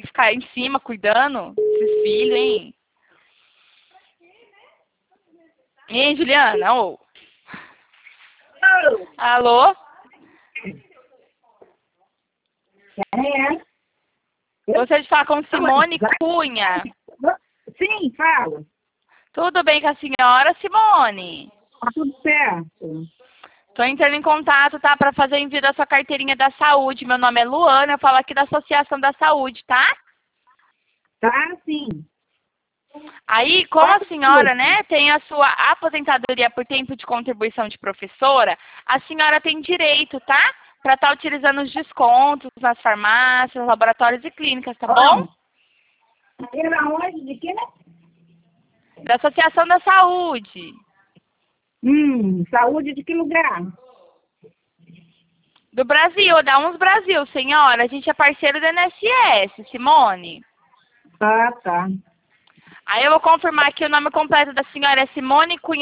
que ficar em cima cuidando desses filhos, hein? Hein, Juliana? Ô. Alô? Gostaria de falar com Simone Cunha. Sim, fala. Tudo bem com a senhora, Simone? Tá tudo certo. Estou entrando em contato, tá? Para fazer envio da sua carteirinha da saúde. Meu nome é Luana, eu falo aqui da Associação da Saúde, tá? Tá, sim. Aí, como a senhora, né, tem a sua aposentadoria por tempo de contribuição de professora, a senhora tem direito, tá? Para estar utilizando os descontos nas farmácias, laboratórios e clínicas, tá bom? Era onde? De quê? Da Associação da Saúde. Saúde de que lugar? Do Brasil, da Uns Brasil, senhora. A gente é parceiro do INSS, Simone. Ah, tá. Aí eu vou confirmar que o nome completo da senhora é Simone Cunha